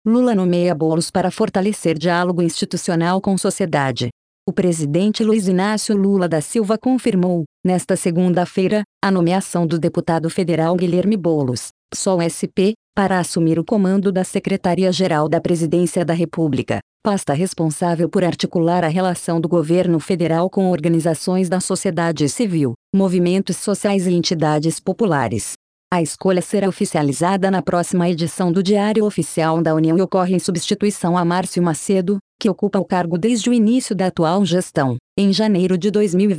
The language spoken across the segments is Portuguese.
Lula nomeia Boulos para fortalecer diálogo institucional com sociedade. O presidente Luiz Inácio Lula da Silva confirmou, nesta segunda-feira, a nomeação do deputado federal Guilherme Boulos, PSOL-SP, para assumir o comando da Secretaria-Geral da Presidência da República, pasta responsável por articular a relação do governo federal com organizações da sociedade civil, movimentos sociais e entidades populares. A escolha será oficializada na próxima edição do Diário Oficial da União e ocorre em substituição a Márcio Macedo, que ocupa o cargo desde o início da atual gestão, em janeiro de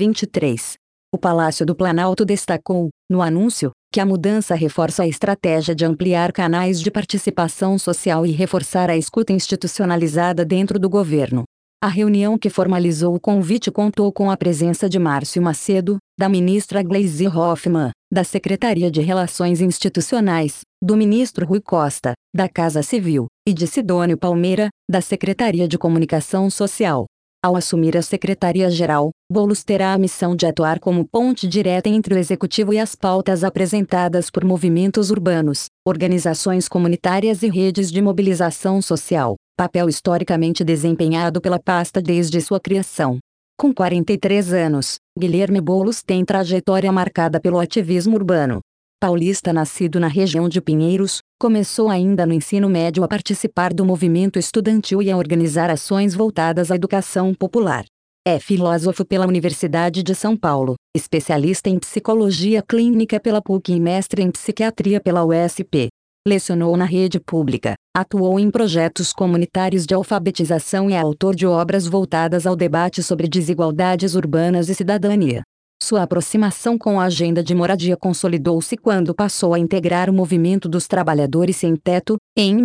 2023. O Palácio do Planalto destacou, no anúncio, que a mudança reforça a estratégia de ampliar canais de participação social e reforçar a escuta institucionalizada dentro do governo. A reunião que formalizou o convite contou com a presença de Márcio Macedo, da ministra Gleisi Hoffmann, da Secretaria de Relações Institucionais, do ministro Rui Costa, da Casa Civil, e de Sidônio Palmeira, da Secretaria de Comunicação Social. Ao assumir a Secretaria-Geral, Boulos terá a missão de atuar como ponte direta entre o Executivo e as pautas apresentadas por movimentos urbanos, organizações comunitárias e redes de mobilização social, papel historicamente desempenhado pela pasta desde sua criação. Com 43 anos, Guilherme Boulos tem trajetória marcada pelo ativismo urbano. Paulista nascido na região de Pinheiros, começou ainda no ensino médio a participar do movimento estudantil e a organizar ações voltadas à educação popular. É filósofo pela Universidade de São Paulo, especialista em psicologia clínica pela PUC e mestre em psiquiatria pela USP. Lecionou na rede pública, atuou em projetos comunitários de alfabetização e é autor de obras voltadas ao debate sobre desigualdades urbanas e cidadania. Sua aproximação com a agenda de moradia consolidou-se quando passou a integrar o Movimento dos Trabalhadores Sem Teto,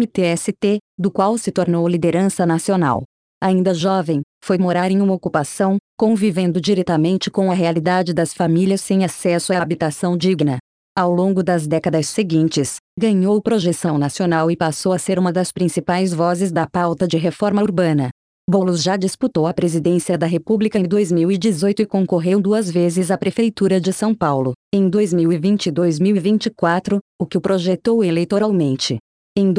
MTST, do qual se tornou liderança nacional. Ainda jovem, foi morar em uma ocupação, convivendo diretamente com a realidade das famílias sem acesso à habitação digna. Ao longo das décadas seguintes, ganhou projeção nacional e passou a ser uma das principais vozes da pauta de reforma urbana. Boulos já disputou a presidência da República em 2018 e concorreu 2 vezes à Prefeitura de São Paulo, em 2020 e 2024, o que o projetou eleitoralmente. Em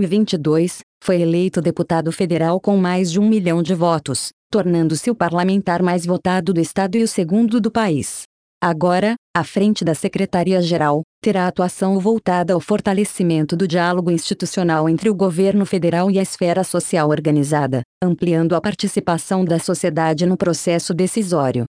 2022, foi eleito deputado federal com mais de 1 milhão de votos, tornando-se o parlamentar mais votado do estado e o segundo do país. Agora, à frente da Secretaria-Geral, terá atuação voltada ao fortalecimento do diálogo institucional entre o governo federal e a esfera social organizada, ampliando a participação da sociedade no processo decisório.